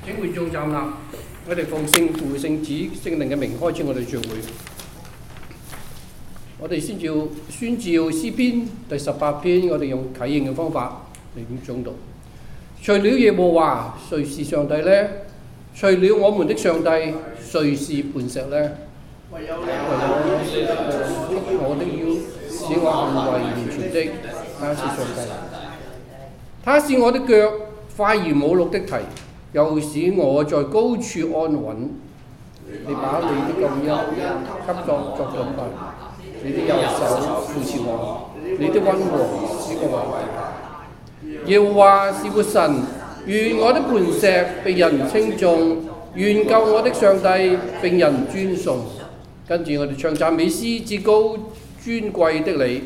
請會眾站立，我哋奉聖父、聖子、聖靈嘅名開始我哋聚會。我哋宣召詩篇第18篇，我哋用啟應嘅方法嚟點誦讀。除了耶和華，誰是上帝呢？除了我們的上帝，誰是磐石呢？唯有我的腰，使我行為完全的，他是上帝。他使我的腳快如母鹿的蹄，又使我在高處安穩。你把你的救恩給作準備，你的右手扶持我，你的溫和使我偉大。耶和華是活神，願我的磐石被人稱頌，願救我的上帝並人尊崇。跟住我哋唱讚美詩，至高尊貴的你。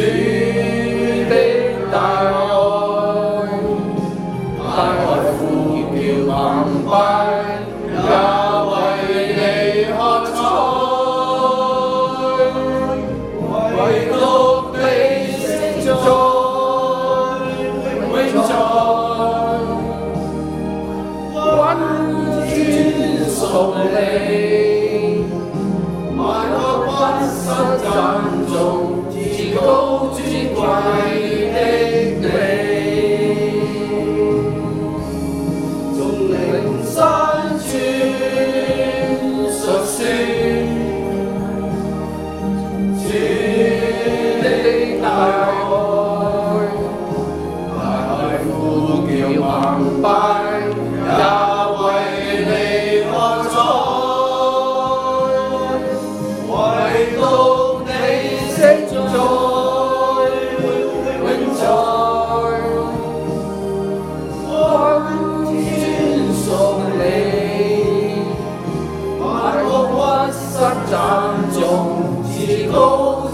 大愛，帶來父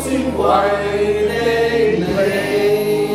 尊貴的你。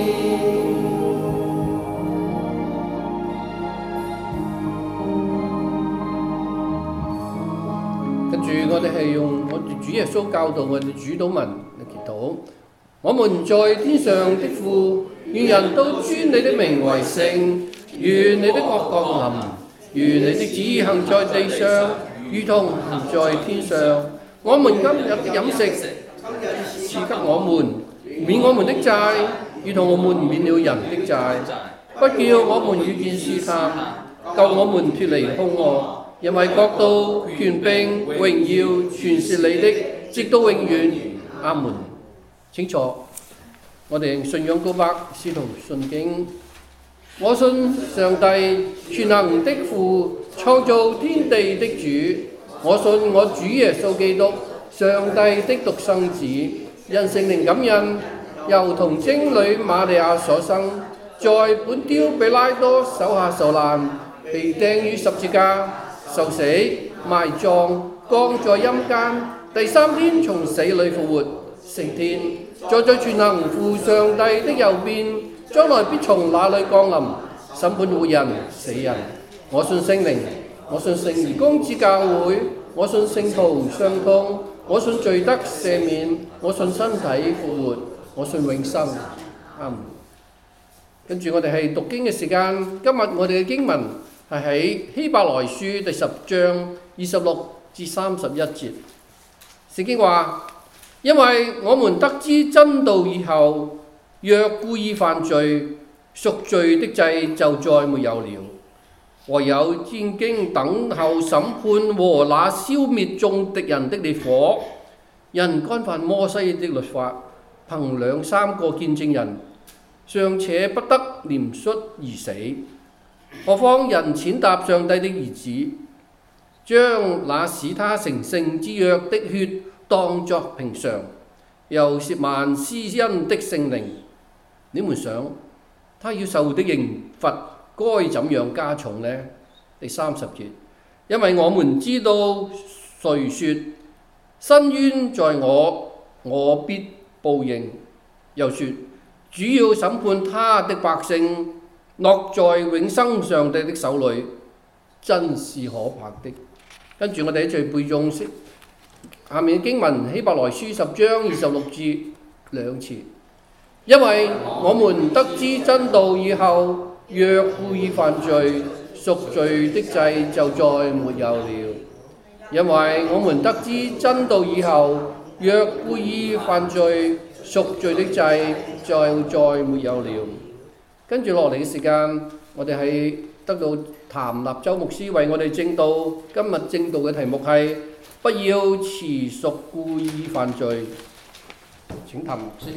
跟住我哋係用我哋主耶穌教導我哋主禱文嚟祈禱。我們在天上的父，願人都尊你的名為聖，願你的國降臨，願你的旨意行在地上，如同行在天上。我們今日的飲食賜給我們，免我們的債，如同我們免了人的債，不叫我們遇見試探，救我們脫離兇惡。因為國度、權柄、榮耀，全是你的，直到永遠。阿門。請坐。我哋信仰告白，使徒信經。我信上帝全能的父，創造天地的主。我信我主耶穌基督，上帝的獨生子，因聖靈感孕，由童貞女瑪利亞所生，在本丟彼拉多手下受難，被釘於十字架，受死、埋葬、降在陰間，第三天從死裏復活，升天，坐在全能父上帝的右邊，將來必從那裏降臨，審判活人死人。我信聖靈，我信聖而公之教會，我信聖徒相通，我信罪得赦免，我信身體復活，我信永生。阿門。跟住我哋係讀經嘅時間，今日我哋嘅經文係喺希伯來書第10章26至31節。聖經話：因為我們得知真道以後，若故意犯罪，贖罪的祭就再沒有了，唯有戰兢等候審判和那消滅眾敵人的烈火。人干犯摩西的律法，憑2、3個見證人，尚且不得憐恤而死，何況人踐踏上帝的兒子，將那使他成聖之約的血當作平常，又褻慢施恩的聖靈。你們想，他要受的刑罰該怎樣加重呢？第30節，因為我們知道誰說伸冤在我，我必報應。又說主要審判他的百姓，落在永生上帝的手裏，真是可怕的。跟住我哋一齊背誦下面經文，希伯來書10章26節2次。因為我們得知真道以後，若故意犯罪，贖罪的祭就再沒有了。因為我們得知真道以後，若故意犯罪，贖罪的祭就再沒有了。跟住落嚟嘅時間，我哋係得到譚立洲牧師為我哋證道。今日證道嘅題目係不要持續故意犯罪。請譚牧師。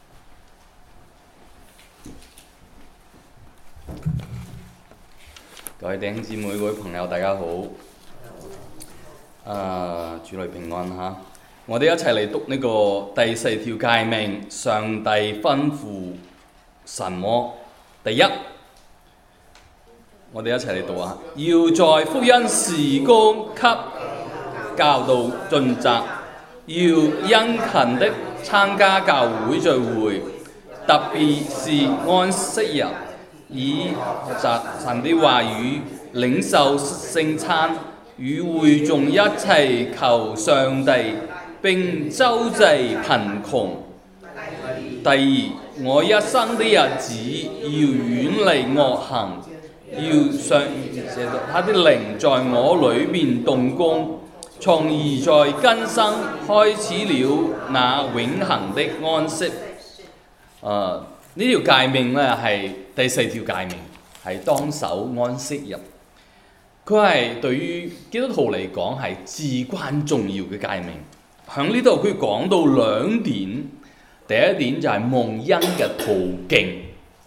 各位弟兄姊妹、各位朋友，大家好。主內平安嚇！我哋一齊嚟讀呢個第4條誡命，上帝吩咐什麼？第一，我哋一齊嚟讀啊！要在福音事工給教導盡責，要殷勤的參加教會聚會，特別是安息日，以學習神的話語，領受聖餐，與會眾一齊求上帝，並周濟貧窮。第二，我一生的日子要遠離惡行，要上他的靈在我裏面動工，從而在今生開始了那永恆的安息。呢條誡命呢係第4條誡命，係當守安息日。佢係對於基督徒嚟講係至關重要嘅誡命。喺呢度佢講到2點，第一點就係蒙恩嘅途徑。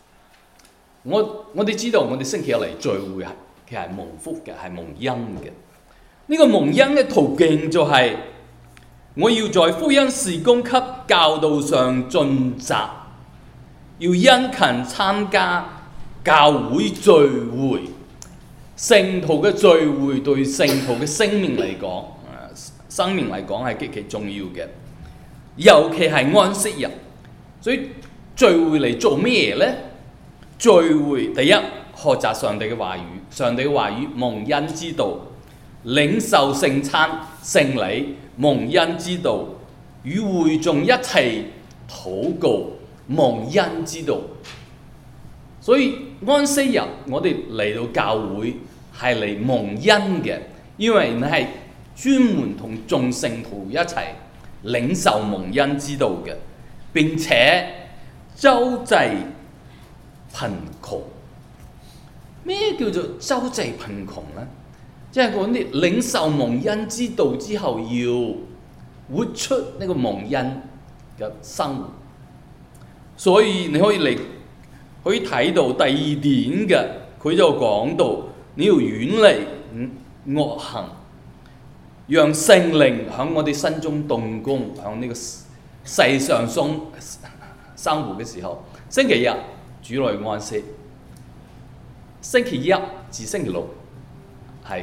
我哋知道我哋星期日嚟聚會係其實係蒙福嘅，係蒙恩嘅。呢個蒙恩嘅途徑就係我要在福音事工給教導上盡責，要殷勤參加教會聚會。聖徒嘅聚會對聖徒嘅生命嚟講係極其重要嘅。 尤其係安息日。所以聚會嚟做咩嘢呢？聚會第一，學習上帝嘅話語，上帝嘅話語蒙恩之道，領受聖餐聖禮蒙恩之道，與會眾一齊禱告蒙恩之道。所以安息日我哋嚟到教會係嚟蒙恩嘅，因為你係專門同眾聖徒一齊領受蒙恩之道嘅，並且周濟貧窮。咩叫做周濟貧窮呢？即係講啲領受蒙恩之道之後，要活出呢個蒙恩嘅生活。所以你可以睇到第二點嘅，佢就講到你要遠離惡行，讓聖靈喺我哋心中動工，喺呢個世上生活嘅時候。星期日主內安息，星期一至星期六係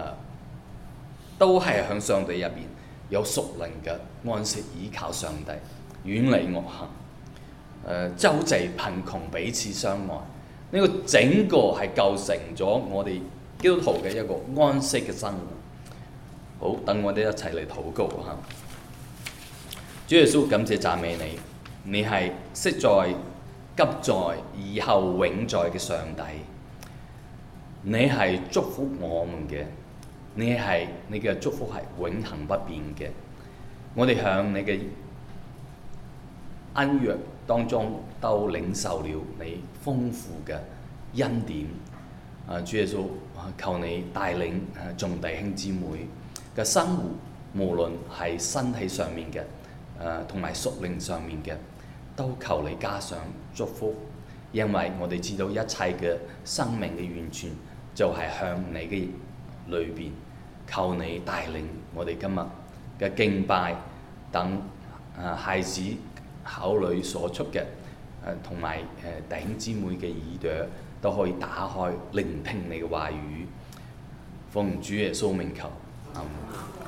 都係向上帝入邊有屬靈嘅安息，依靠上帝，遠離惡行。周濟貧窮，彼此相愛，呢個整個係構成咗我哋基督徒嘅一個安息嘅生活。好，等我哋一齊嚟禱告嚇。主耶穌，感謝讚美你，你係昔在、急在、以後永在嘅上帝。你係祝福我們嘅，你嘅祝福係永恆不變嘅。我哋向你嘅恩約當中都領受了你豐富嘅恩典。主耶穌，求你帶領眾弟兄姊妹嘅生活，無論係身體上面嘅，同埋屬靈上面嘅，都求你加上祝福，因為我哋知道一切嘅生命嘅完全就係向你嘅裏邊。求你帶領我哋今日嘅敬拜等孩子口裏所出嘅，同埋弟兄姊妹嘅耳朵都可以打開，聆聽你嘅話語。奉主耶穌名求，阿們。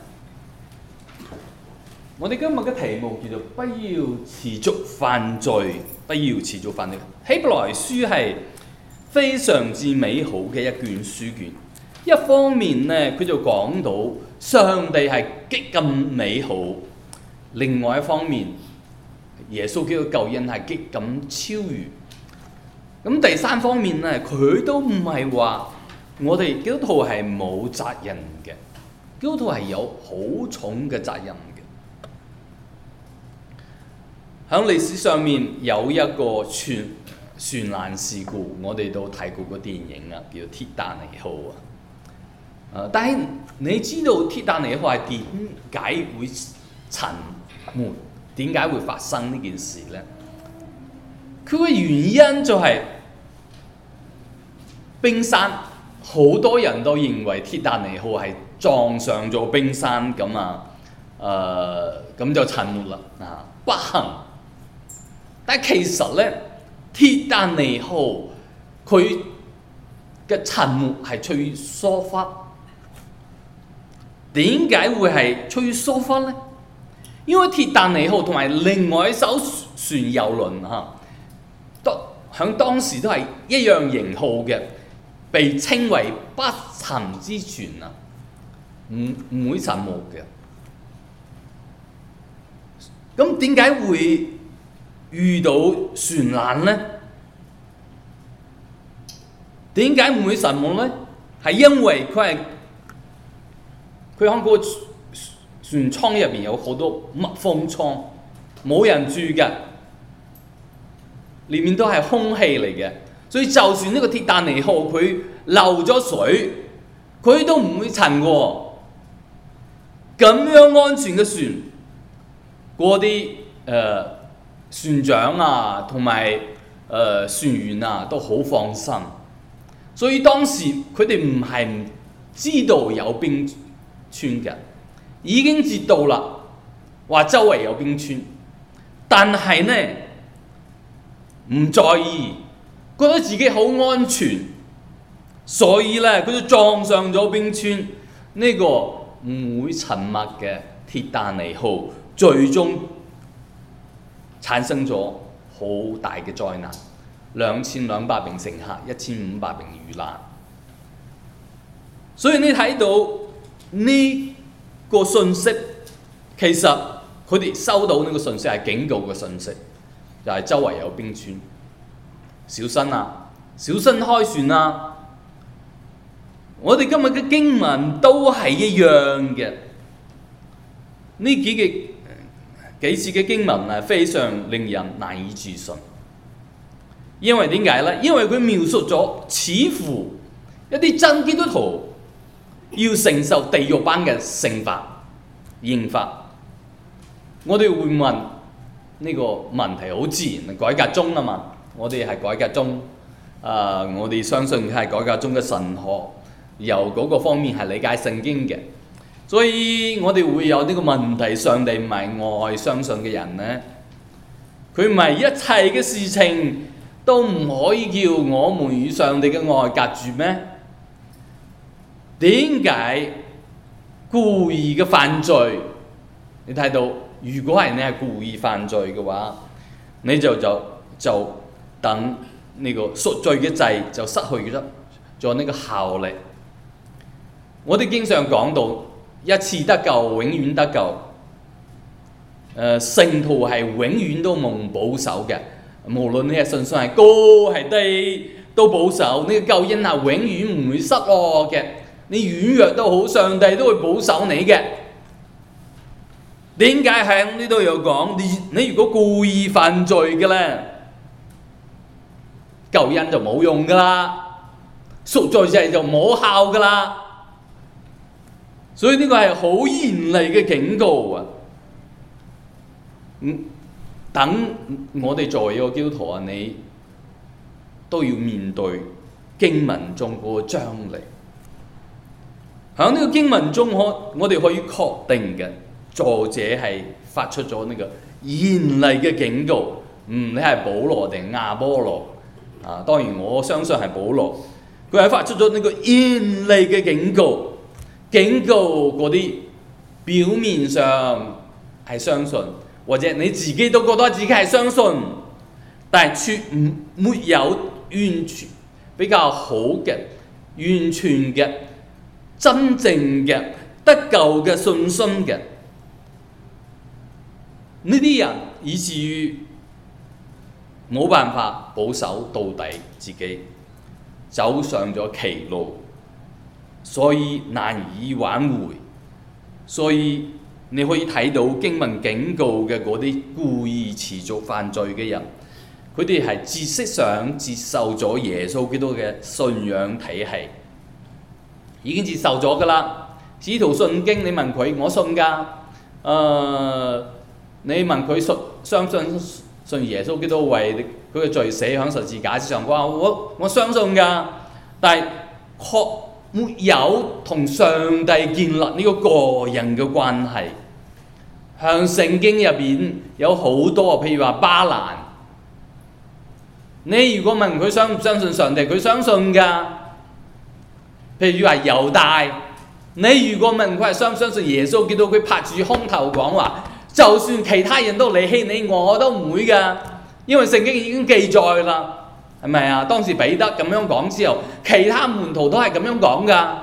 我哋今日嘅題目叫做不要持續犯罪，不要持續犯罪。希伯來書係非常之美好嘅一卷書卷。一方面呢，佢就講到上帝係極咁美好；另外一方面，耶穌基督救恩係極咁超越。咁第三方面呢，佢都唔係話我哋基督徒係冇責任嘅，基督徒係有好重嘅責任嘅。喺歷史上面有一個船難事故，我哋都睇過個電影啊，叫《鐵達尼號》啊。但係你知道鐵達尼號係點解會沉沒？點解會發生呢件事呢？佢嘅原因就係冰山，好多人都認為鐵達尼號係撞上咗冰山咁啊，咁就沉沒啦啊，不幸。但其實呢，鐵達尼號佢嘅沉沒係出於疏忽。點解會係出於疏忽呢？因為鐵達尼號同埋另外一艘船郵輪都響當時都係一樣型號嘅，被稱為不沉之船啊，唔會沉沒嘅。咁點解會遇到船難呢？點解唔會沉沒呢？係因為佢喺個船艙入邊有好多密封艙，冇人住嘅，裏面都係空氣嚟嘅，所以就算呢個鐵達尼號佢漏咗水，佢都唔會沉喎。咁樣安全嘅船，嗰啲船長啊同埋船員啊都好放心。所以當時佢哋唔係唔知道有冰川嘅，已經知道啦，話周圍有冰川，但係呢唔在意，覺得自己好安全，所以呢佢就撞上咗冰川。呢個唔會沉沒嘅鐵達尼號最終產生咗好大嘅災難，2200名乘客，1500名遇難。所以你睇到呢個信息，其實佢哋收到呢個信息係警告嘅信息，就係周圍有冰川，小心啊，小心開船啊！我哋今日嘅經文都係一樣嘅，呢幾次嘅經文係非常令人難以置信。因為點解呢？因為佢描述咗似乎一啲真基督徒要承受地獄般嘅刑罰。我哋會問呢個問題好自然，改革宗啊嘛，我哋係改革宗，我哋相信係改革宗嘅神學，由嗰個方面係理解聖經嘅，所以我哋會有呢個問題：上帝唔係愛相信嘅人呢？佢唔係一切嘅事情都唔可以叫我們與上帝嘅愛隔絕咩？點解故意嘅犯罪？你睇到，如果係你係故意犯罪嘅話，你就等呢個贖罪嘅祭就失去咗呢個效力。我哋經常講到一次得救，永遠得救。聖徒係永遠都蒙保守嘅，無論你係信心係高係低，都保守。呢個救恩係永遠唔會失落嘅。你軟弱都好，上帝都會保守你嘅。點解喺呢度有講？你如果故意犯罪嘅咧，救恩就冇用噶啦，贖罪祭就冇效噶啦。所以呢個係好嚴厲嘅警告啊！等我哋作為一個基督徒啊，你都要面對經文中嗰個張力。喺呢個經文中，我哋可以確定嘅，作者係發出咗呢個嚴厲嘅警告。你係保羅定亞波羅啊？當然我相信係保羅。佢係發出咗呢個嚴厲嘅警告，警告嗰啲表面上係相信，或者你自己都覺得自己係相信，但係沒有完全比較好嘅、完全嘅、真正嘅得救嘅信心嘅呢啲人，以至於冇辦法保守到底自己，走上咗歧路，所以難以挽回。所以你可以睇到經文警告嘅嗰啲故意持續犯罪嘅人，佢哋係知識上接受咗耶穌基督嘅信仰體系，已經接受咗噶啦。使徒信經，你問佢，我信㗎。你問佢相信耶穌基督為佢嘅罪死喺十字架之上，我相信㗎。但係確沒有同上帝建立呢個個人嘅關係。向聖經入邊有好多，譬如話巴蘭，你如果問佢相唔相信上帝，佢相信㗎。譬如話猶大，你如果問佢係相唔相信耶穌基督，佢拍住胸頭講話，就算其他人都離棄你，我都唔會㗎，因為聖經已經記載啦，係咪啊？當時彼得咁樣講之後，其他門徒都係咁樣講㗎，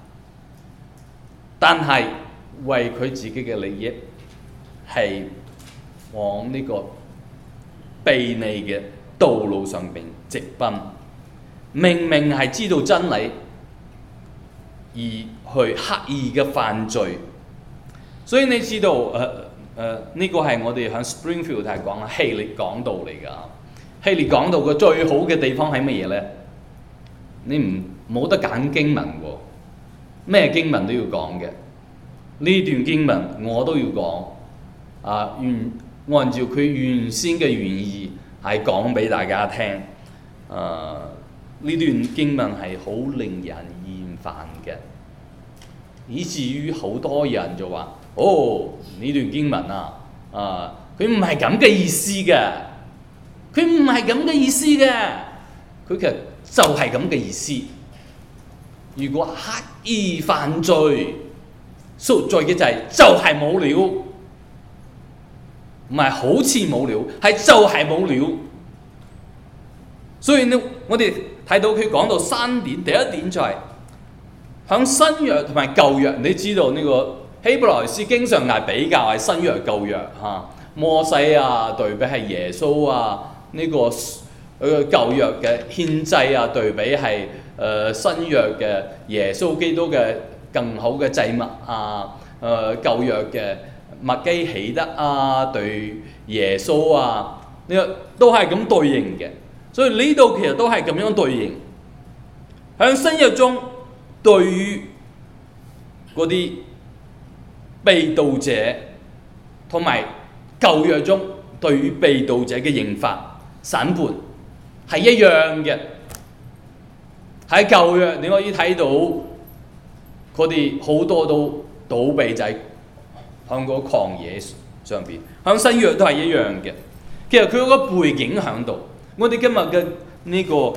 但係為佢自己嘅利益，係往呢個悖逆嘅道路上邊直奔，明明係知道真理，而去刻意嘅犯罪。所以你知道呢個係我哋喺 Springfield 係講希臘講道嚟㗎。希臘講道嘅最好嘅地方係乜嘢呢？你冇得揀經文喎，咩經文都要講嘅。呢段經文我都要講。按照佢原先嘅原意係講俾大家聽。呢段經文係好令人厭煩嘅，以至於好多人就話：呢段經文佢唔係咁嘅意思嘅，佢唔係咁嘅意思嘅，佢其實就係咁嘅意思。如果刻意犯罪，贖罪嘅就係冇料。 唔係好似冇料，係就係冇料。所以呢，我哋睇到佢講到3點，第一點就係響新約同埋舊約，你知道呢個希伯來書經常係比較係新約舊約嚇，摩西啊對比係耶穌啊，呢個舊約嘅獻祭啊對比係新約嘅耶穌基督嘅更好嘅祭物啊，舊約嘅麥基喜德啊對耶穌啊，呢個都係咁對應嘅。所以呢度其實都係咁樣對應。喺新約中，對於嗰啲被盜者，同埋舊約中對於被盜者嘅刑罰審判係一樣嘅。喺舊約你可以睇到佢哋好多都倒閉仔喺個曠野上邊，喺新約都係一樣嘅。其實佢有個背景喺度。我哋今日嘅呢個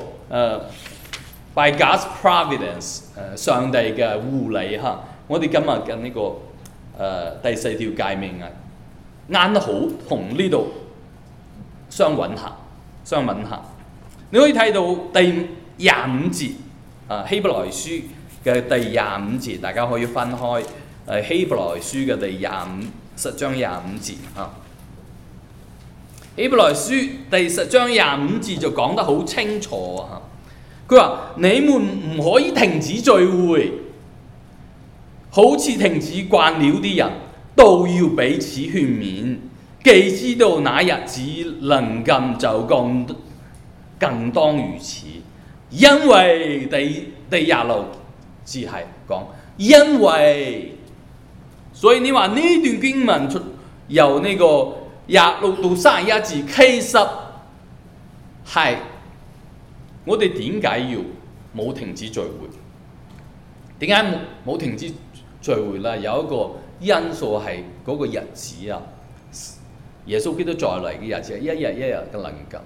by God's providence 上帝嘅護理嚇，我哋今日嘅呢個第4條誡命啊，啱得好同呢度相吻合。你可以睇到第25節希伯來書嘅第25節，大家可以分開希伯來書嘅第10章25節嚇。希伯來書第10章25節就講得好清楚啊！佢話：你們唔可以停止聚會，好似停止慣了啲人，都要彼此勸勉。既知道那日子臨近，就更當如此。因為第26節係講因為，所以你話呢段經文由呢個26到31節，其實係我哋點解要冇停止聚會？點解冇停止聚會呢？有一個因素係嗰個日子啊，耶穌基督再嚟嘅日子，一日一日嘅臨近。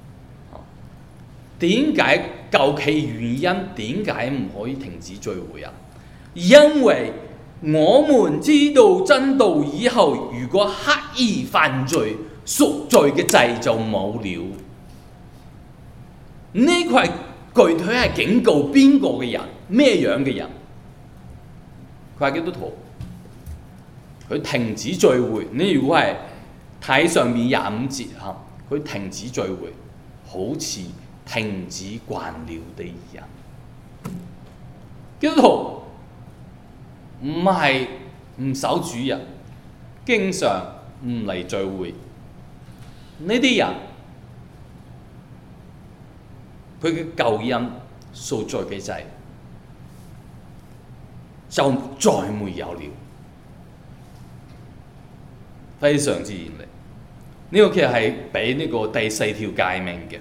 點解究其原因？點解唔可以停止聚會啊？因為我們知道真道以後，如果刻意犯罪，贖罪嘅祭就冇了。呢個係具體係警告邊個嘅人，咩樣嘅人？佢係基督徒，佢停止聚會。你如果係睇上面25節嚇，佢停止聚會，好似停止慣了的人。基督徒唔係唔守主日，經常唔嚟聚會。呢啲人佢嘅救恩贖罪嘅祭就再沒有了，非常之嚴厲。呢個其實係俾呢個第4條誡命嘅。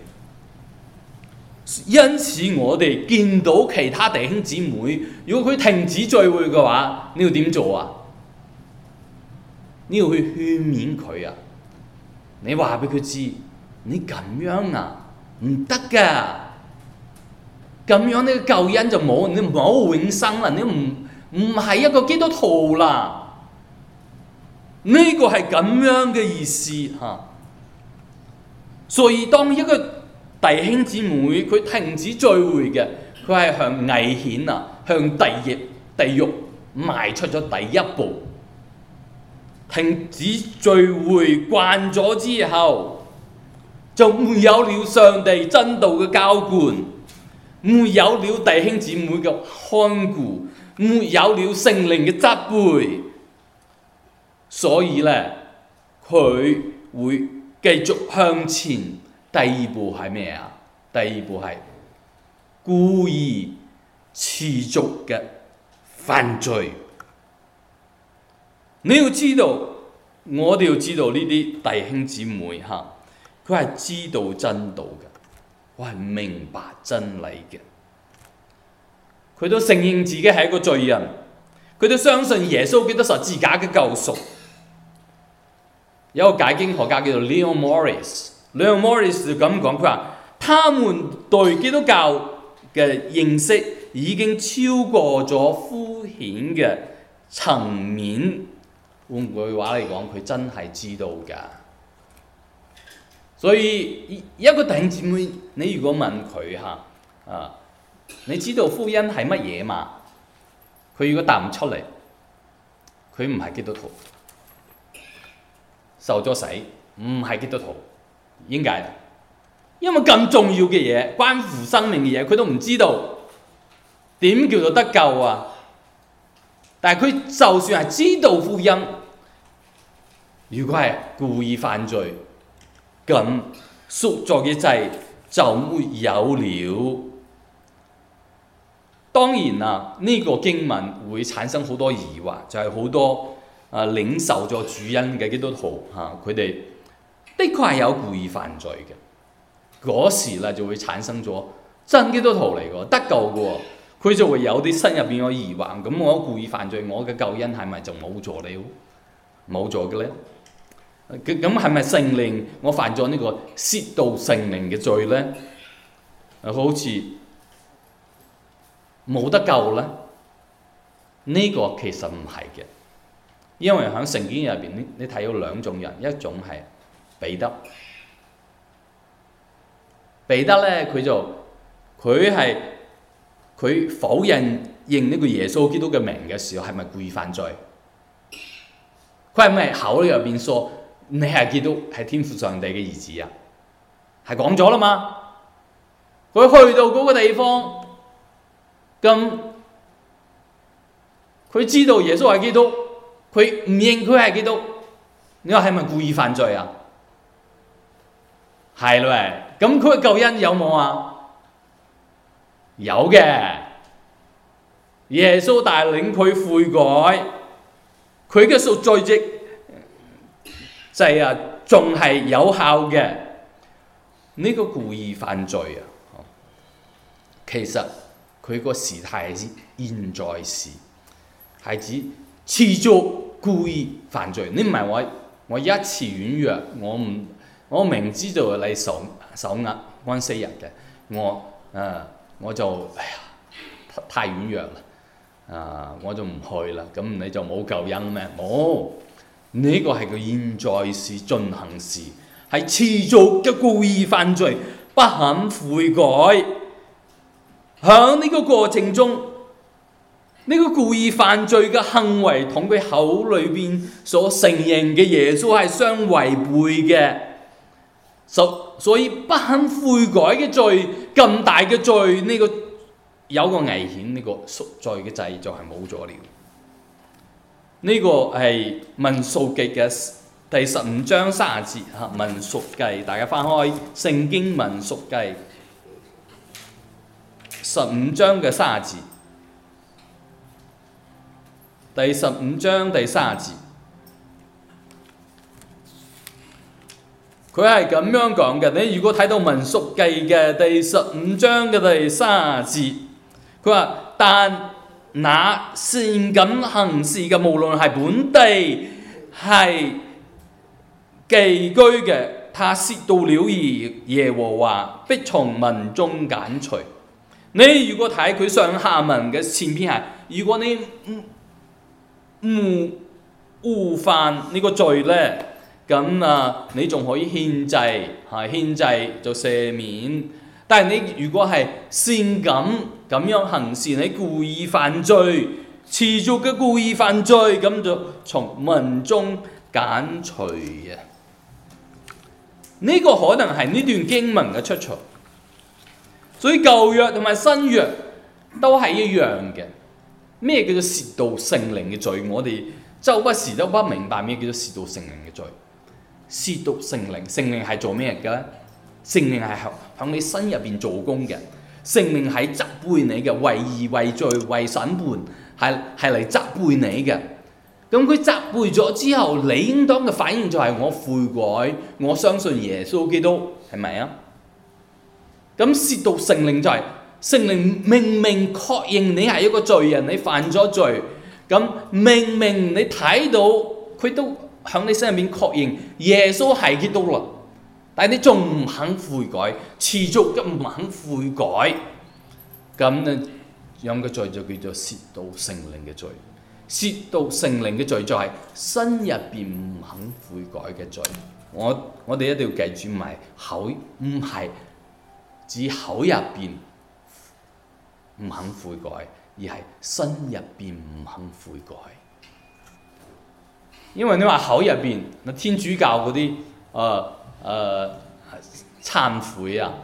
因此我哋見到其他弟兄姊妹，如果佢停止聚會嘅話，你要點做啊？你要去勸勉佢啊！你話俾佢知，你咁樣啊唔得㗎，咁樣呢個救恩就冇，你冇永生啦，你唔係一個基督徒啦。呢個係咁樣嘅意思嚇。所以當一個弟兄姊妹佢停止聚會嘅，佢係向危險啊，向地獄邁出咗第一步。停止聚會慣咗之後，就沒有了上帝真道嘅澆灌，沒有了弟兄姊妹嘅看顧，沒有了聖靈嘅責備，所以呢，佢會繼續向前。第二步係咩啊？第二步係故意持續嘅犯罪。你要知道，我哋要知道呢啲弟兄姊妹嚇，佢係知道真道嘅，佢係明白真理嘅，佢都承認自己係一個罪人，佢都相信耶穌基督十字架嘅救贖。有一個解經學家叫做 Leon Morris。Leon Morris 就咁講，佢話：他們對基督教嘅認識已經超過咗敷衍嘅層面。換句話嚟講，佢真係知道㗎。 所以一個弟兄姊妹，你如果問佢你知道福音係乜嘢嘛？佢如果答唔出嚟，佢唔係基督徒，受咗洗，唔係基督徒。點解？因為咁重要嘅嘢，關乎生命嘅嘢，佢都唔知道點叫做得救啊！但係佢就算係知道福音，如果係故意犯罪，咁贖罪嘅祭就沒有了。當然啦，呢個經文會產生好多疑惑，就係好多領受咗主恩嘅基督徒佢哋的確係有故意犯罪嘅。嗰時咧就會產生咗真基督徒嚟嘅，得救嘅喎，佢就會有啲心入邊嘅疑惑。咁我故意犯罪，我嘅救恩係咪就冇咗了？冇咗嘅咧？咁係咪聖靈我犯咗呢個褻瀆聖靈嘅罪咧？好似冇得救咧？呢個其實唔係嘅，因為喺聖經入邊你睇到兩種人，一種係彼得。彼得咧，佢否認呢個耶穌基督嘅名嘅時候，係咪故意犯罪？佢係咪口裏入邊說你係基督，係天父上帝嘅兒子啊？係講咗啦嘛。佢去到嗰個地方，咁佢知道耶穌係基督，佢唔認佢係基督，你話係咪故意犯罪啊？係咯，咁佢嘅救恩有冇啊？有嘅，耶穌帶領佢悔改，佢嘅贖罪祭仲係有效嘅。呢個故意犯罪其實佢個時態係指現在時，係指持續故意犯罪。你唔係我一次軟弱，我明知道你守押安息日嘅，我就太軟弱啦，我就唔去啦。咁你就冇救恩咩？冇，呢個係個現在時進行時，係持續嘅故意犯罪，不肯悔改。喺呢個過程中，呢個故意犯罪嘅行為同佢口裏邊所承認嘅耶穌係相違背嘅。所以不肯悔改嘅罪，咁大嘅罪，呢個有個危險，呢個贖罪嘅祭就係冇咗了。呢個係民數記嘅第15章30節民數記，大家翻開聖經民數記15章嘅30節，第15章第30節。佢係咁樣講嘅，你如果睇到民數記嘅第15章嘅第30節，佢話：但那善敢行事嘅，無論係本地係寄居嘅，他褻瀆了耶和華，必從民中揀除。你如果睇佢上下文嘅前篇係，如果你誤犯呢個罪咧，咁你仲可以獻祭，獻祭就赦免。但係你如果係善感咁樣行事，你故意犯罪，持續嘅故意犯罪，咁就從民中揀除嘅。呢個可能係呢段經文嘅出處。所以舊約同埋新約都係一樣嘅。咩叫做褻瀆聖靈嘅罪？我哋周不時都不明白咩叫做褻瀆聖靈嘅罪。褻瀆聖靈係做咩嘅咧？聖靈係響你身入邊做工嘅，聖靈係責備你嘅，為義為罪為審判，係嚟責備你嘅。咁佢責備咗之後，你應當嘅反應就係我悔改，我相信耶穌基督，係咪啊？咁褻瀆聖靈就係聖靈明明確認你係一個罪人，你犯咗罪，咁明明你睇到佢都喺你身入面確認耶穌係基督啦，但係你仲唔肯悔改，持續嘅唔肯悔改，咁呢樣嘅罪就叫做褻瀆聖靈嘅罪。褻瀆聖靈嘅罪就係心入邊唔肯悔改嘅罪。 我哋一定要記住，唔係指口入邊唔肯悔改，而係心入邊唔肯悔改。因為你話口入邊，天主教嗰啲懺悔啊，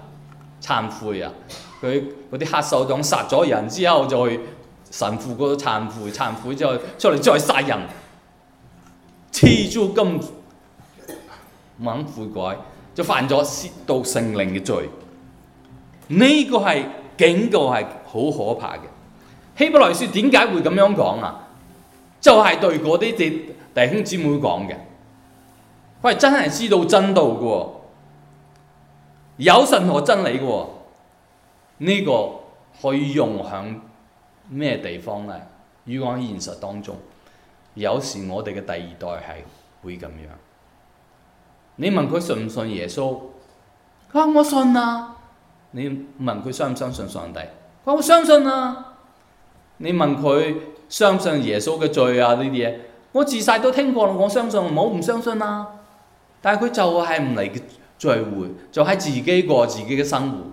佢嗰啲黑手黨殺咗人之後，就去神父嗰度懺悔之後出嚟再殺人，黐住咁唔肯悔改，就犯咗褻瀆聖靈嘅罪。呢個係警告，係好可怕嘅。希伯來書點解會咁樣講啊？就係對嗰啲弟兄姊妹講嘅，佢係真係知道真道嘅喎，有神和真理嘅喎。呢個可以用喺咩地方呢？如果喺現實當中，有時我哋嘅第二代係會咁樣。你問佢信唔信耶穌？佢話我信啊。你問佢相唔相信上帝？佢話我相信啊。你問佢相信耶穌嘅罪啊呢啲嘢，我自細都聽過啦，我相信，唔相信啊。但係佢就係唔嚟聚會，就係自己過自己嘅生活。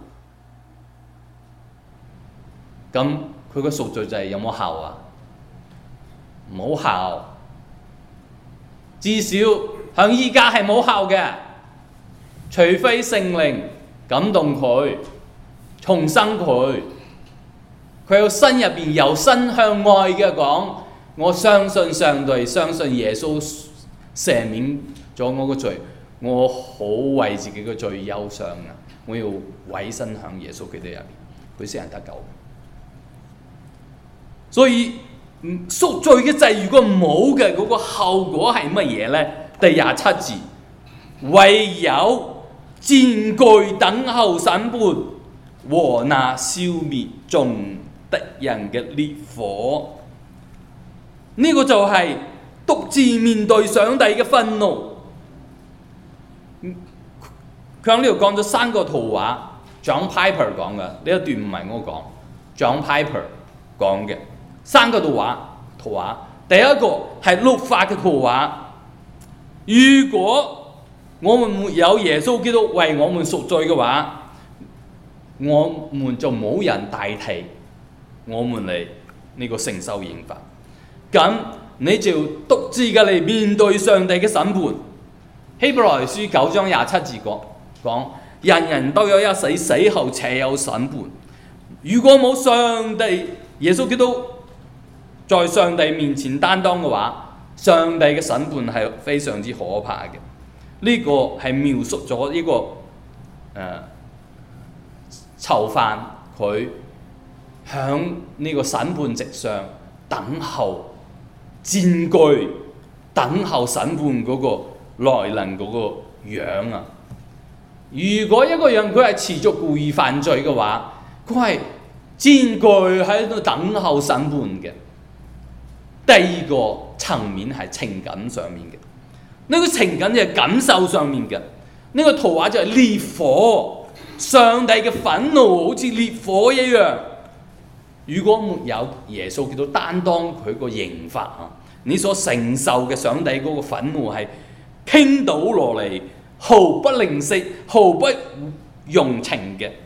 咁佢個贖罪祭有冇效啊？冇效，至少響依家係冇效嘅，除非聖靈感動佢，重生佢，佢有心入邊由心向外嘅講，我相信上帝，相信耶穌赦免咗我個罪，我好為自己嘅罪憂傷啊！我要委身向耶穌基督入邊，佢先係得救。所以贖罪嘅祭如果冇嘅，嗰個後果係乜嘢呢？第27節，唯有戰懼等候審判和那消滅眾敵人嘅烈火。呢個就係獨自面對上帝嘅憤怒。佢喺呢度講咗3個圖畫 ，John Piper 講嘅，呢一段唔係我講 ，John Piper 講嘅3個圖畫。第一個係律法嘅圖畫。如果我們沒有耶穌基督為我們贖罪嘅話，我們就冇人代替我們嚟呢個承受刑罰。咁你就要獨自嘅嚟面對上帝嘅審判。希伯來書9章27節講，人人都有一死，死後且有審判。如果冇上帝耶穌基督在上帝面前擔當嘅話，上帝嘅審判係非常之可怕嘅。呢個係描述咗呢個囚犯佢響呢個審判席上等候戰懼，等候審判嗰個來臨嗰個樣啊！如果一個人佢係持續故意犯罪嘅話，佢係戰懼喺度等候審判嘅。第二個層面係情感上面嘅，呢個情感就係感受上面嘅。呢個圖畫就係烈火，上帝嘅憤怒好似烈火一樣。如果沒有耶穌基督擔當佢個刑罰啊，你所承受嘅上帝嗰個憤怒係傾倒落嚟，毫不吝嗇、毫不容情嘅。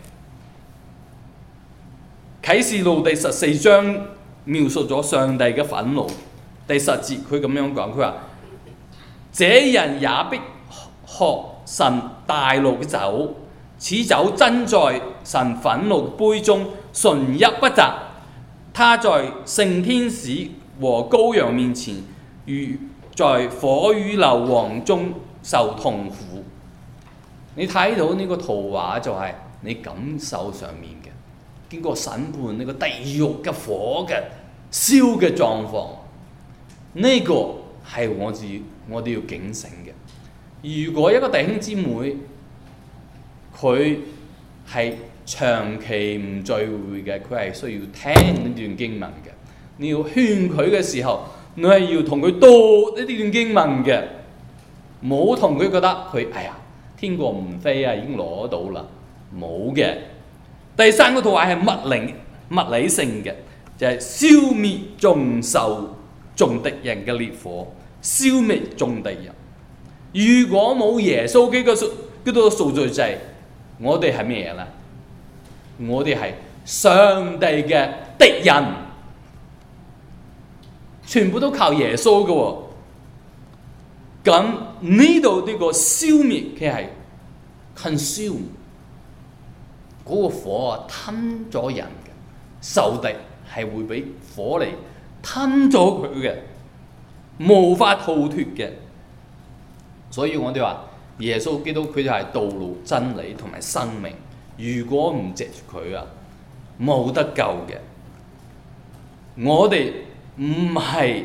啟示錄第14章描述咗上帝嘅憤怒。第10節佢咁樣講，佢話：這人也必喝神大怒嘅酒，此酒斟在神憤怒杯中，純一不雜。他在聖天使和羔羊面前，如在火與硫磺中受痛苦。你睇到呢個圖畫就係你感受上面嘅，經過審判呢個地獄嘅火嘅燒嘅狀況，呢個係我哋要警醒嘅。如果一個弟兄姊妹佢係長期唔聚會嘅，佢係需要聽呢段經文嘅。你要勸佢嘅時候，你係要同佢讀呢段經文嘅，冇同佢覺得佢天國唔飛啊，已經攞到啦，冇嘅。第3個圖畫係物理性嘅，就係消滅眾敵人嘅烈火，消滅眾敵人。 如果冇耶穌基督嘅贖罪祭，我哋係咩嘢呢？我哋係上帝嘅敵人，全部都靠耶穌嘅喎。咁呢度呢個消滅佢係 consume 嗰個火啊，吞咗人嘅，仇敵係會俾火嚟吞咗佢嘅，無法逃脫嘅。所以我哋話耶穌基督佢就係道路、真理同埋生命。如果唔藉住佢啊，冇得救嘅。我哋唔係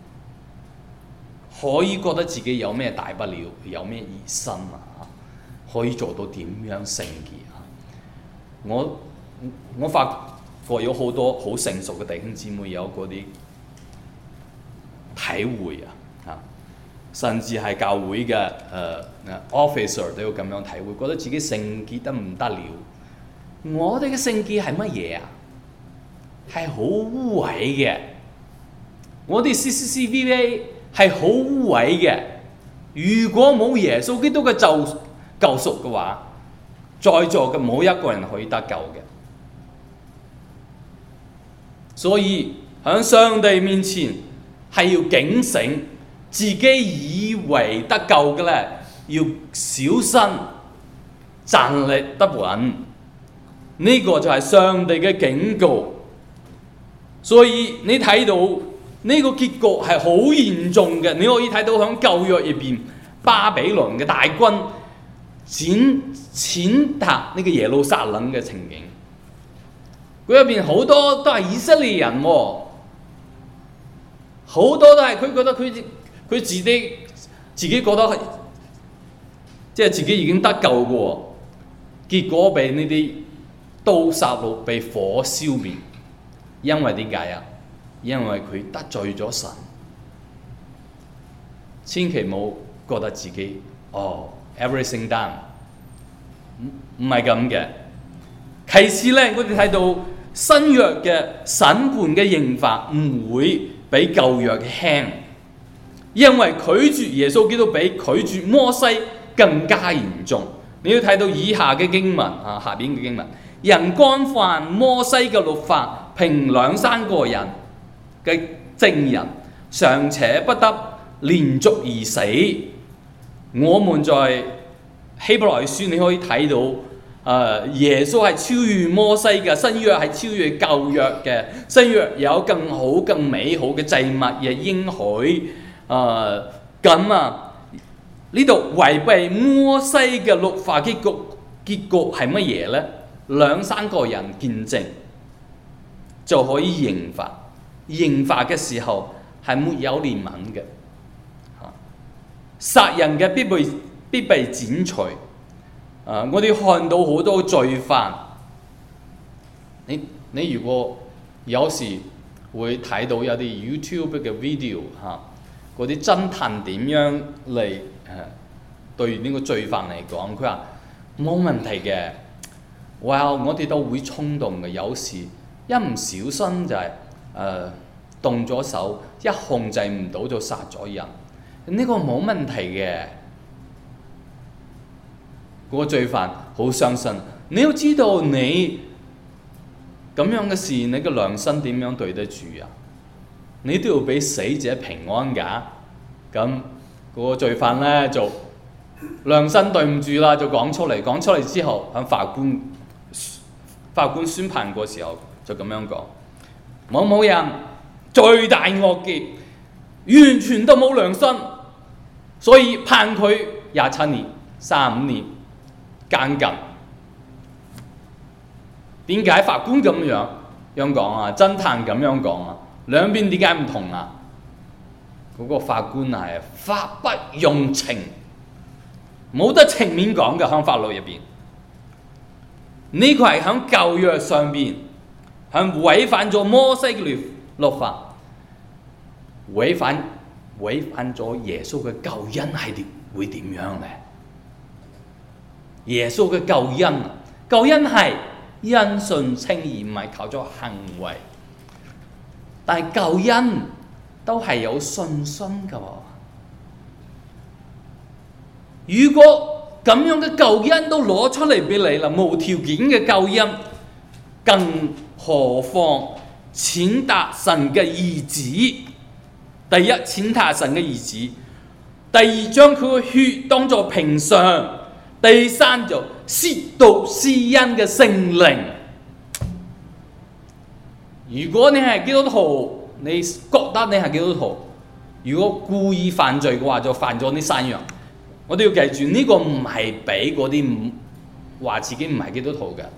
可以覺得自己有咩大不了，有咩疑心啊，可以做到點樣聖潔啊？我發覺有好多好成熟嘅弟兄姊妹有嗰啲體會啊，甚至係教會嘅officer 都要咁樣體會，覺得自己聖潔得唔得了。我哋嘅聖潔係乜嘢啊？係好污穢嘅。我哋 CCCVA 係好污穢嘅。如果冇耶穌基督嘅救贖嘅話，在座嘅冇一個人可以得救嘅。所以喺上帝面前係要警醒，自己以為得救嘅咧，要小心站立得穩。呢個就係上帝嘅警告。所以你睇到呢個結局係好嚴重嘅。你可以睇到喺舊約入邊，巴比倫嘅大軍踐踏呢個耶路撒冷嘅情景。佢入邊好多都係以色列人喎，好多都係佢覺得佢自己覺得即係自己已經得救嘅喎，結果被呢啲刀殺戮，被火消滅。因為點解啊？因為佢得罪咗神。千祈冇覺得自己everything done， 唔係咁嘅。其次咧，我哋睇到新約嘅審判嘅刑罰唔會比舊約輕，因為拒絕耶穌基督比拒絕摩西更加嚴重。你要睇到以下嘅經文啊，下邊嘅經文，人干犯摩西嘅律法，憑2-3個人嘅證人，尚且不得連續而死。我們在希伯來書你可以睇到，耶穌係超越摩西嘅，新約係超越舊約嘅，新約有更好更美好嘅祭物嘅應許。呢度違背摩西嘅律法結局係乜嘢呢？2-3個人見證就可以刑罰，刑罰嘅時候係沒有憐憫嘅。殺人嘅必被剪除。我哋看到好多罪犯，你如果有時會睇到有啲 YouTube 嘅 video 嗰啲偵探點樣嚟對呢個罪犯嚟講，佢話冇問題嘅。我哋都會衝動嘅，有時一唔小心就係動咗手，一控制唔到就殺咗人，呢個冇問題嘅。嗰個罪犯好相信，你要知道你咁樣嘅事，你嘅良心點樣對得住啊？你都要俾死者平安㗎。咁嗰個罪犯咧就良心對唔住啦，就講出嚟之後，喺法官宣判嗰時候就咁樣講：某人罪大惡極，完全都冇良心，所以判佢27年、35年監禁。點解法官咁樣講啊？偵探咁樣講啊？兩邊點解唔同啊？嗰個法官係法不用情，冇得情面講嘅，喺法律入邊。呢個係喺舊約上邊，係違反咗摩西嘅律法，違反咗耶穌嘅救恩係會點樣呢？耶穌嘅救恩係因信稱義，唔係靠咗行為。但係救恩都係有信心㗎喎。 如果咁樣嘅救恩都攞出嚟俾你啦，無條件嘅救恩，更何況踐踏神嘅兒子？第一，踐踏神嘅兒子；第二，將佢嘅血當作平常；第三，就褻瀆施恩嘅聖靈。如果你係基督徒，你覺得你係基督徒，如果故意犯罪嘅話，就犯咗呢三樣。我哋要記住，呢個唔係俾嗰啲話自己唔係基督徒嘅。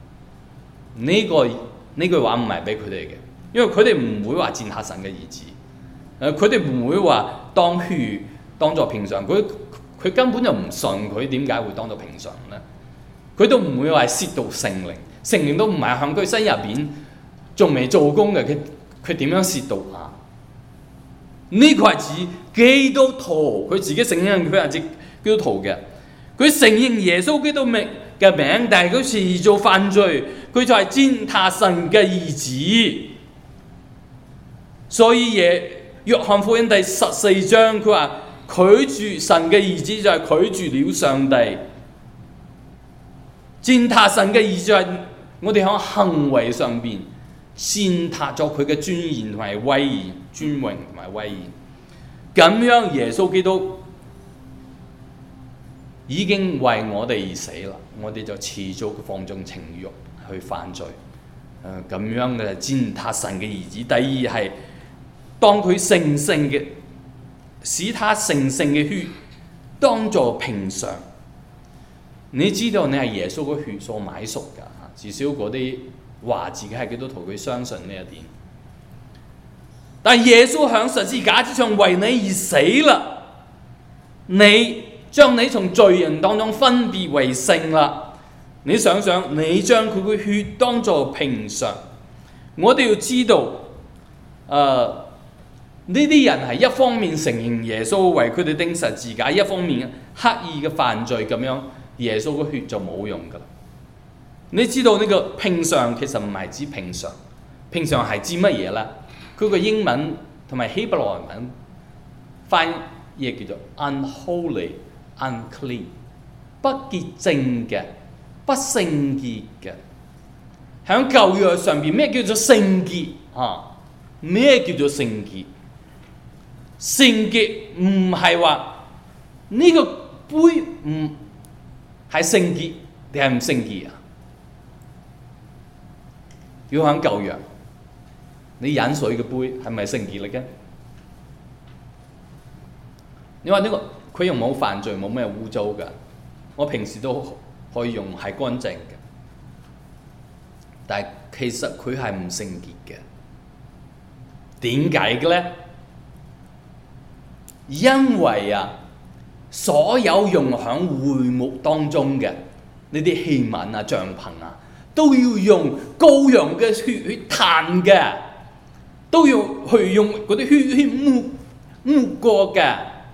呢句話唔係俾佢哋嘅，因為佢哋唔會話踐踏神嘅兒子。佢哋唔會話當血當作平常。佢根本就唔信，佢點解會當作平常呢？佢都唔會話褻瀆聖靈，聖靈都唔係向佢身入邊仲未做工嘅，佢點樣褻瀆啊？呢個係指基督徒，佢自己承認佢係基督徒嘅，佢承認耶穌基督嘅名，但係佢持續犯罪，佢就係踐踏神嘅兒子。所以約翰福音第14章佢話拒絕神嘅兒子就係拒絕了上帝，踐踏神嘅兒子就係我哋喺行為上邊踐踏咗佢嘅尊嚴同埋威嚴、尊榮同埋威嚴。咁樣耶穌基督已經為我哋而死啦，我哋就持續放縱情慾去犯罪。咁樣嘅踐踏神嘅兒子。第二係當佢成聖嘅，使他成聖嘅血當作平常。你知道你係耶穌嘅血所買贖㗎，至少嗰啲話自己係基督徒，佢相信呢一點。但耶穌喺十字架之上為你而死啦，你將你從罪人當中分別為聖啦。你想想，你將佢嘅血當作平常。我哋要知道，呢啲人係一方面承認耶穌為佢哋釘十字架，一方面刻意嘅犯罪，咁樣耶穌嘅血就冇用㗎啦。你知道呢個平常其實唔係指平常，平常係指乜嘢咧？佢個英文同埋希伯來文翻譯叫做 unholy、unclean， 不潔淨嘅、不聖潔嘅。喺舊約上邊，咩叫做聖潔啊？咩叫做聖潔？聖潔唔係話呢個杯唔係聖潔定係唔聖潔啊？要喺舊約，你飲水嘅杯係咪聖潔嚟嘅？你話呢個佢又冇犯罪，冇咩污糟㗎，我平時都可以用係乾淨嘅，但係其實佢係唔聖潔嘅。點解嘅咧？因為所有用喺會幕當中嘅呢啲器皿啊、帳篷啊，都要用羔羊嘅血去彈嘅，都要去用嗰啲血抹過嘅。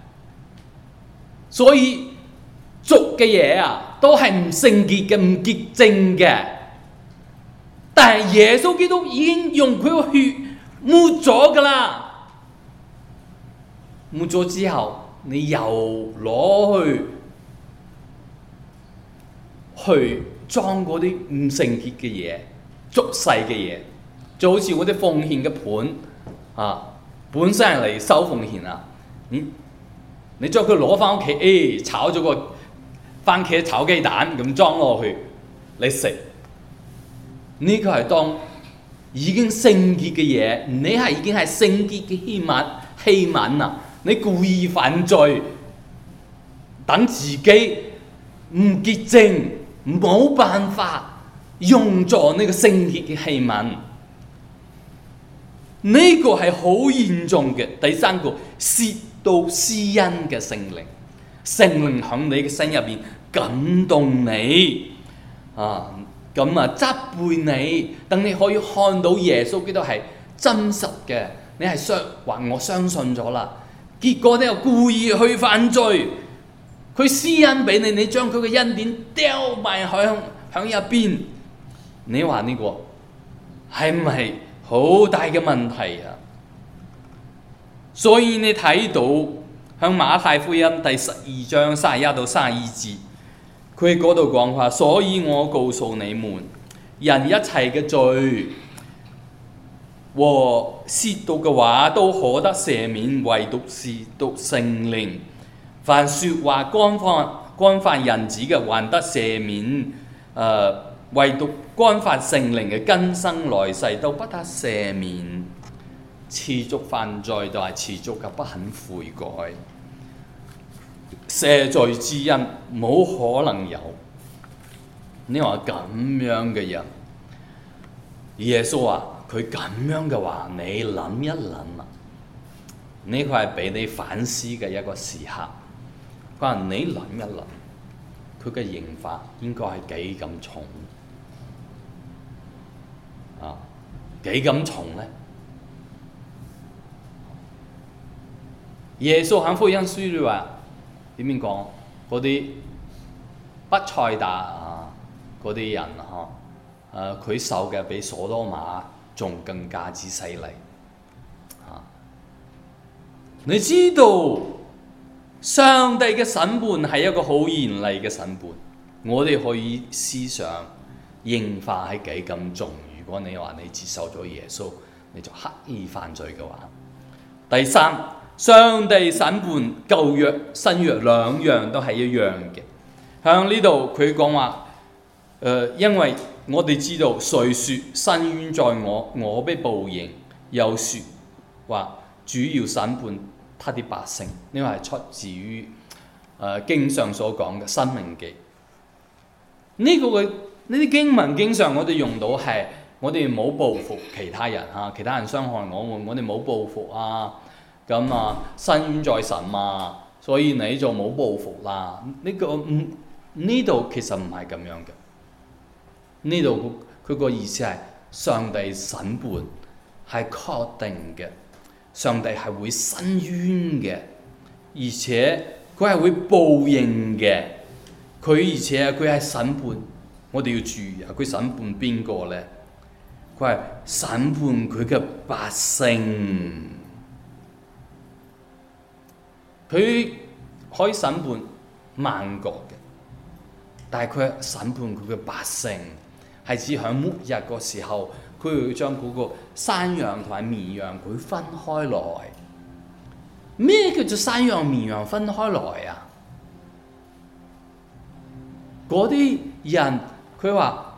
所以俗嘅嘢都係唔聖潔嘅、唔潔淨嘅。但係耶穌基督已經用佢個血抹咗㗎啦。抹咗之後，你又攞去裝嗰啲唔聖潔嘅嘢、俗世嘅嘢，就好似嗰啲奉獻嘅盤本身係嚟收奉獻啊，你將佢攞翻屋企，炒咗個番茄炒雞蛋咁裝落去，你食呢個係當已經聖潔嘅嘢，你係已經係聖潔嘅器皿啊！你故意犯罪，等自己唔潔淨，冇辦法用作呢個聖潔嘅器皿，呢個係好嚴重嘅。第三個，褻瀆施恩嘅聖靈，聖靈喺你嘅心入邊感動你咁責備你，等你可以看到耶穌基督係真實嘅，你係話我相信咗啦。結果你又故意去犯罪，佢施恩俾你，你將佢嘅恩典丟埋響一邊，你話呢個係唔係好大嘅問題啊？所以你睇到向馬太福音第12章31到32節，佢嗰度講話，所以我告訴你們，人一切嘅罪和褻瀆嘅話都可得赦免，唯獨褻瀆聖靈。凡説話干犯人子嘅，還得赦免；唯獨干犯聖靈嘅，今生來世都不得赦免。持續犯罪就係持續嘅不肯悔改，赦罪之恩冇可能有。你話咁樣嘅人，耶穌話佢咁樣嘅話，你諗一諗啊！呢個係俾你反思嘅一個時刻。佢話你諗一諗，佢嘅刑罰應該係幾咁重啊？幾咁重呢？耶穌喺福音書裏話點樣講？嗰啲北賽達啊，嗰啲人佢受嘅比所多瑪仲更加之犀利啊！你知道上帝嘅審判係一個好嚴厲嘅審判，我哋可以思想刑罰係幾咁重。如果你話你接受咗耶穌，你就刻意犯罪嘅話。第三，上帝審判舊約新約兩樣都係一樣嘅。向呢度佢講話，因為我哋知道誰說伸冤在我，我必報應；又說話主要審判他的百姓。呢個係出自於經上所講嘅《申命記》。呢啲經文經常我哋用到係我哋冇報復其他人嚇，其他人傷害我哋冇報復啊。咁伸冤在神啊，所以你就冇報復啦。呢度其實唔係咁樣嘅。呢度佢個意思係上帝審判係確定嘅，上帝係會伸冤嘅，而且佢係會報應嘅。而且佢係審判，我哋要注意啊！佢審判邊個呢？佢係審判佢嘅百姓。佢可以審判萬國嘅，但係佢係審判佢嘅百姓，係指響末日個時候，佢會將嗰個山羊同埋綿羊佢分開來。咩叫做山羊綿羊分開來啊？嗰啲人佢話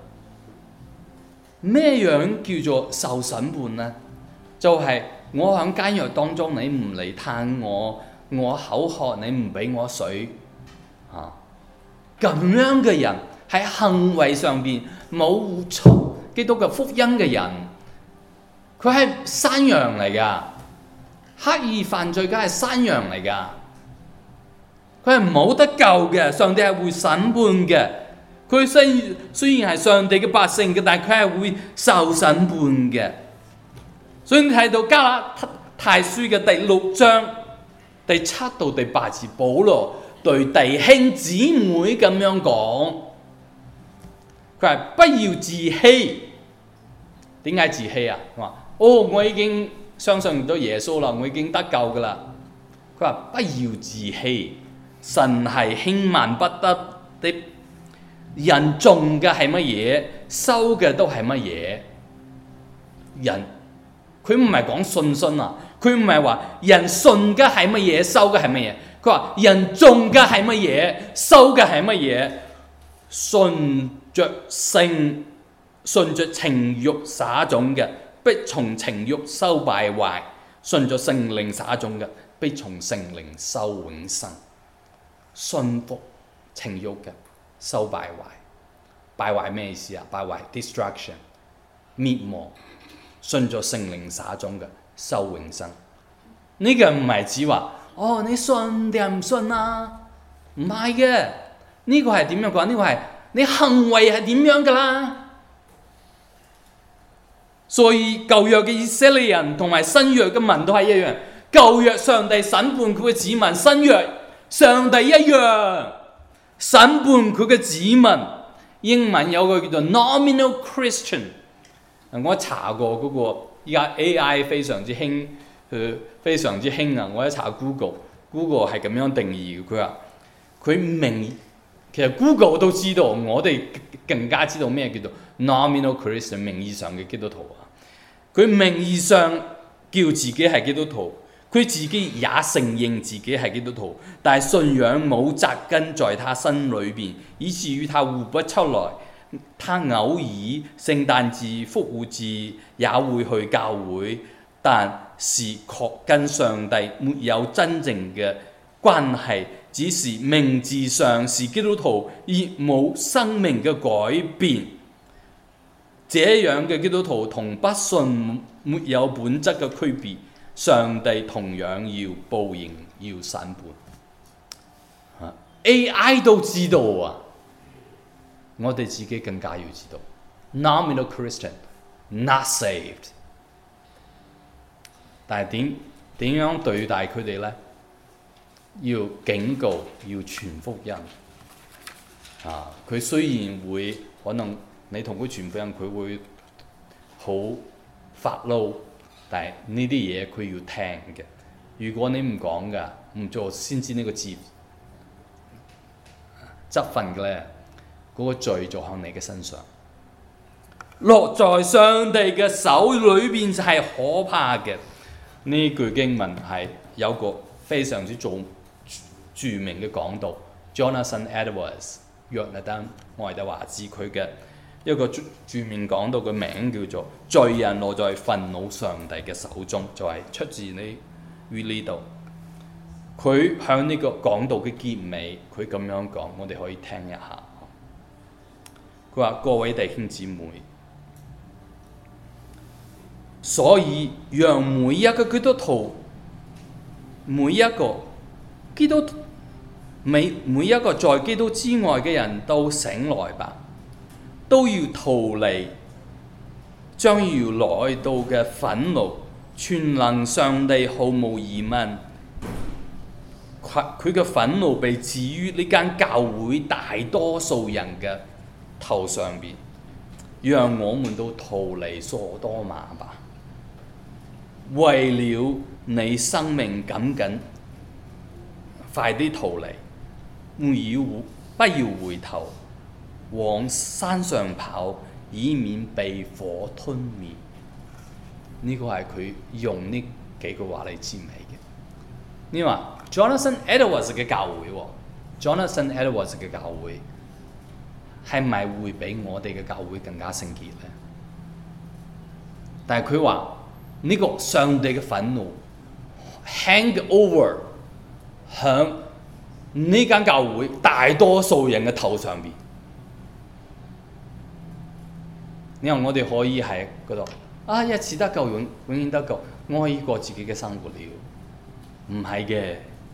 咩樣叫做受審判呢？就係我喺監獄當中，你唔嚟探我。我口渴，你唔俾我水，咁樣嘅人喺行為上邊冇活出基督嘅福音嘅人，佢係山羊嚟㗎，刻意犯罪梗係山羊嚟㗎，佢係冇得救嘅。上帝係會審判嘅。佢雖然係上帝嘅百姓嘅，但係佢係會受審判嘅。所以你睇到加拉太書嘅第6章。第7到第8節，保羅對弟兄姊妹咁樣講，佢係不要自欺。點解自欺啊？佢話：我已經相信咗耶穌啦，我已經得救噶啦。佢話不要自欺，神係輕慢不得的。人種嘅係乜嘢，收嘅都係乜嘢。人佢唔係講信心啊。佢唔係話人信嘅係乜嘢，收嘅係乜嘢。佢話人種嘅係乜嘢，收嘅係乜嘢。順着情慾撒種嘅，必從情慾收敗壞；順着聖靈撒種嘅，必從聖靈收永生。順服情慾嘅，收敗壞。敗壞咩意思啊？敗壞 destruction 滅亡。順着聖靈撒種嘅，收永生。呢個唔係指話你信定係唔信啊？唔係嘅，呢個係點樣講？呢個係你行為係點樣噶啦。所以舊約嘅以色列人同埋新約嘅民都係一樣。舊約上帝審判佢嘅子民，新約上帝一樣審判佢嘅子民。英文有個叫做 nominal Christian。我查過嗰個，依家 AI 非常之興，非常之興啊！我一查 Google Google 係咁樣定義嘅，佢話佢名，其實 Google 都知道，我哋更加知道咩叫做 nominal Christian 名義上嘅基督徒啊。佢名義上叫自己係基督徒，佢自己也承認自己係基督徒，但係信仰冇扎根在他心裏邊，以至於他活不出來。他偶爾聖誕節、復活節也會去教會，但是確跟上帝沒有真正嘅關係，只是名字上是基督徒，而冇生命嘅改變。這樣嘅基督徒同不信沒有本質嘅區別，上帝同樣要報應，要審判。AI 都知道啊，我哋自己更加要知道 ，nominal Christian not saved。但係點樣對待佢哋呢？要警告，要傳福音。佢雖然會可能你同佢傳福音，佢會好發怒，但係呢啲嘢佢要聽嘅。如果你唔講㗎，唔做先知呢個字執份嘅咧，嗰個罪就喺你嘅身上，落在上帝嘅手裏邊就係可怕嘅。呢句經文係有個非常之著名嘅講道 Jonathan Edwards 約拿丹愛德華茲，佢嘅一個著名講道嘅名叫做《罪人落在憤怒上帝嘅手中》，就係出自呢度。佢向呢個講道嘅結尾，佢咁樣講，我哋可以聽一下。佢話：各位弟兄姊妹，所以讓每一個基督徒，每一個在基督之外嘅人都醒來吧，都要逃離將要來到嘅憤怒。全能上帝毫無疑問，佢嘅憤怒被置於呢間教會大多數人嘅頭上邊，讓我們都逃離所多瑪吧。為了你生命緊緊，快啲逃離，不要回頭，往山上跑，以免被火吞滅。呢個係佢用呢幾句話嚟讚美嘅。你話 Jonathan Edwards 嘅教會，Jonathan Edwards 嘅教會係咪會比我哋嘅教會更加聖潔呢？但係佢話呢個上帝嘅憤怒 hang over 響呢間教會大多數人嘅頭上邊。因為我哋可以喺嗰度一次得救，永遠得救，我可以過自己嘅生活了。唔係嘅，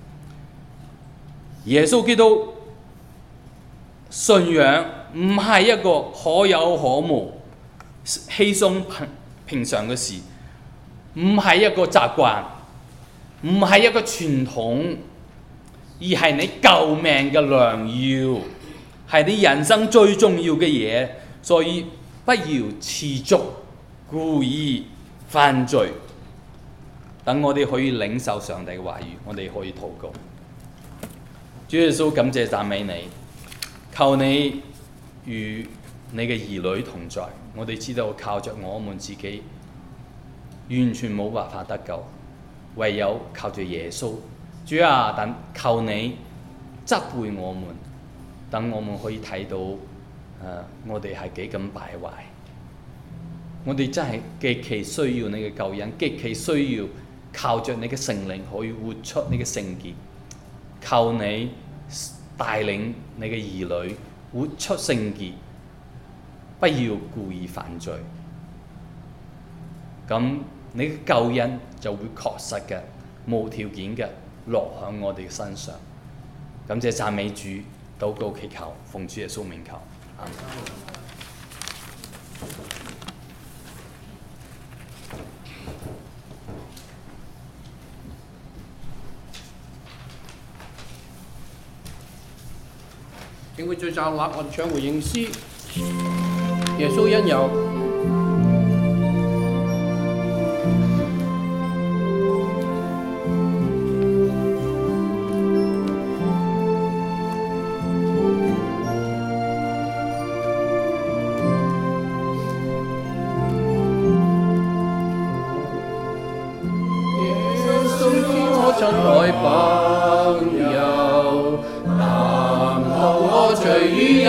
耶穌基督信仰唔係一個可有可無、稀鬆平常嘅事，唔係一個習慣，唔係一個傳統，而係你救命嘅良藥，係你人生最重要嘅嘢。所以不要持續故意犯罪，等我哋可以領受上帝嘅話語，我哋可以禱告。主耶穌，感謝讚美你，求你與你嘅兒女同在。我哋知道靠着我們自己完全冇辦法得救，唯有靠住耶穌。主啊，求你責備我們，等我們可以睇到我哋係幾咁敗壞。我哋真係極其需要你嘅救恩，極其需要靠着你嘅聖靈可以活出你嘅聖潔。求你帶領你嘅兒女活出聖潔，不要故意犯罪。咁你嘅救恩就會確實嘅、無條件嘅落喺我哋嘅身上。感謝讚美主，禱告祈求，奉主耶穌名求。阿們。 請會再站立，我哋唱回應詩。耶穌恩友。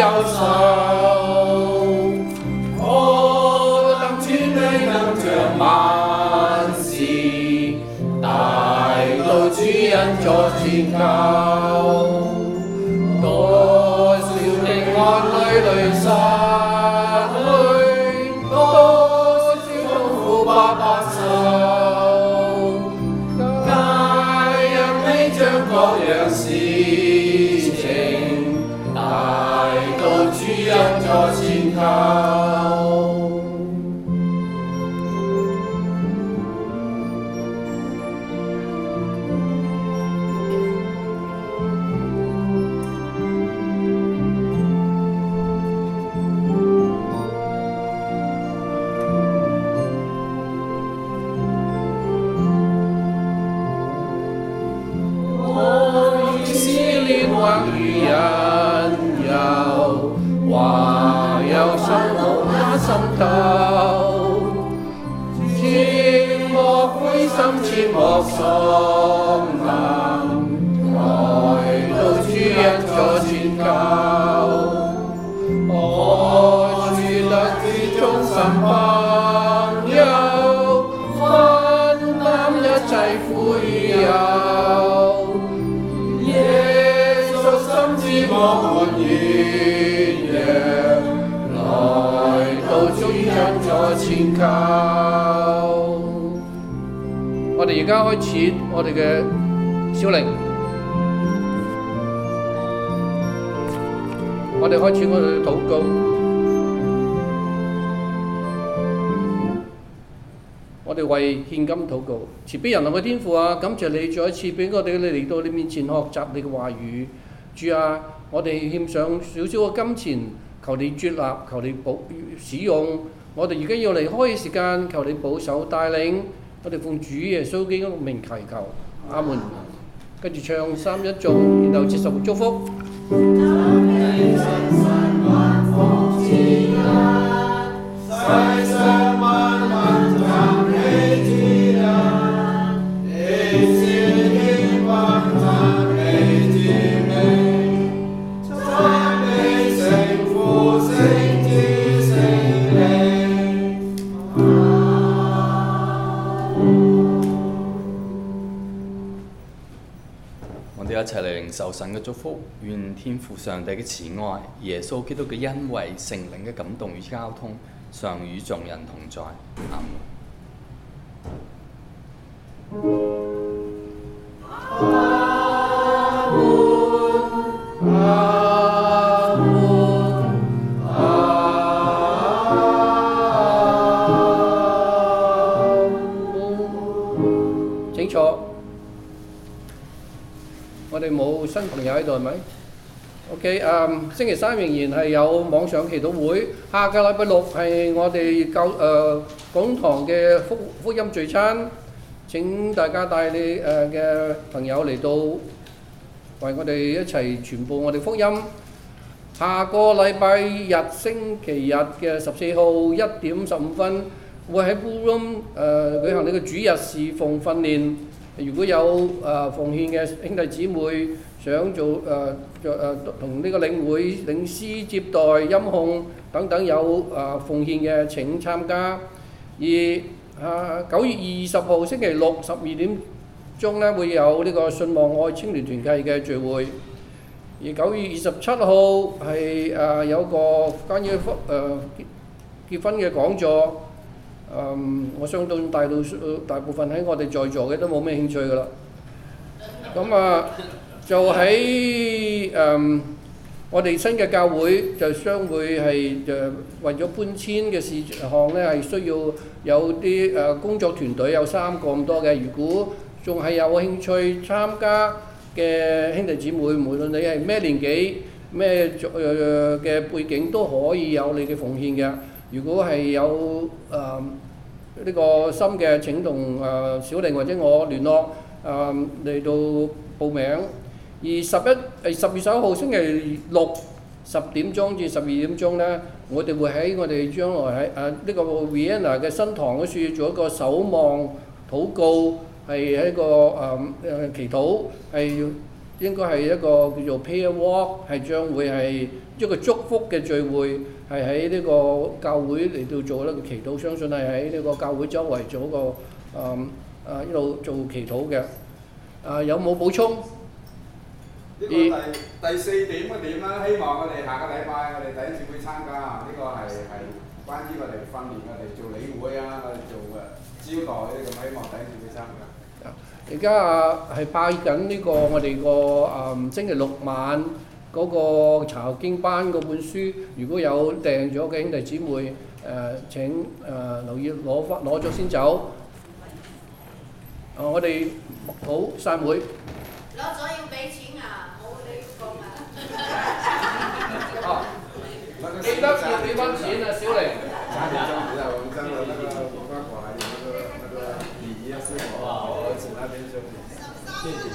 憂愁。我等主你能將萬事帶到主恩座前求。多少的眼淚淚灑去，多少痛苦白白受，皆因你將各樣事情帶到主恩座前求。心頭，切莫灰心，切莫喪膽，來到主恩座前求。我主得知忠心朋友，分擔一切苦與憂。耶穌深知我們軟弱，到主恩座前求。我哋而家開始我哋嘅小靈，我哋開始我哋嘅禱告。我哋為獻金禱告，慈悲仁愛嘅天父啊，感謝你再一次俾我哋嚟到你面前學習你嘅話語。主啊，我哋欠上少少嘅金錢，求你接納，求你使用。我哋而家要離開嘅時間，求你保守帶領。我哋奉主耶穌基督嘅名祈求，阿門。跟住唱三一頌，然後接受祝福。 一齊嚟領受神嘅祝福，願天父上帝嘅慈愛、耶穌基督嘅恩惠、聖靈嘅感動與交通，常與眾人同在。阿門。請坐。我哋冇新朋友喺度係咪 ？OK， 星期三仍然係有網上祈禱會，下個禮拜六係我哋講堂嘅福音聚餐，請大家帶你嘅朋友嚟到，為我哋一齊傳播我哋福音。下個禮拜日星期日嘅14號1點15分，會喺 Blue Room 舉行呢個主日侍奉訓練。如果有奉獻嘅兄弟姊妹想做同呢個領會、領詩、接待、音控等等有奉獻嘅，請參加。而9月20號星期六12點鐘咧會有呢個信望愛青年團契嘅聚會。而9月27號係有個關於結婚嘅講座。我相信大部分喺我哋在座嘅都冇咩興趣㗎啦。咁就喺我哋新嘅教會就將會係為咗搬遷嘅事項咧，係需要有啲工作團隊有3個咁多嘅。如果仲係有興趣參加嘅兄弟姊妹，無論你係咩年紀、咩嘅背景，都可以有你嘅奉獻嘅。如果係有呢個心嘅，請同小玲或者我聯絡嚟到報名。而10月11號星期六10點鐘至12點鐘呢，我哋會喺我哋將來喺呢個 Vienna 嘅新堂嗰處做一個守望禱告，係一個祈禱，係應該係一個叫做 prayer walk，係將會係一個祝福嘅聚會，係喺呢個教會嚟到做一個祈禱，相信係喺呢個教會周圍做一個一路做祈禱嘅。有冇補充？ 呢個第4點嘅點啦，希望我哋下個禮拜我哋弟兄姊妹參加，呢個係關於我哋訓練我哋做理會啊，我哋做招待呢咁，希望弟兄姊妹參加。 而家係派緊呢個我哋個星期六晚嗰個查經班嗰本書，如果有訂咗嘅兄弟姊妹請留意攞咗先走。我哋好散會。 攞咗要俾錢啊！冇你講啊！ 記得要俾翻錢啊，小玲。 3點鐘比較真的那個文化館還有那個禮儀啊，是否兒子那邊就謝謝。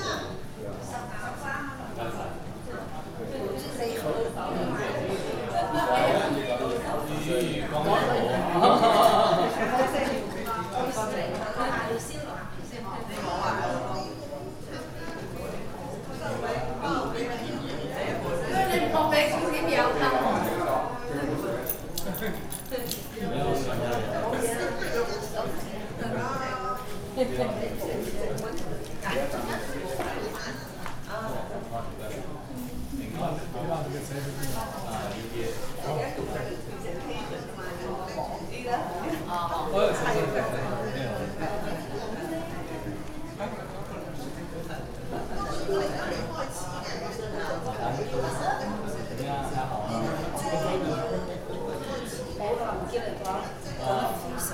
好啦，唔知你講。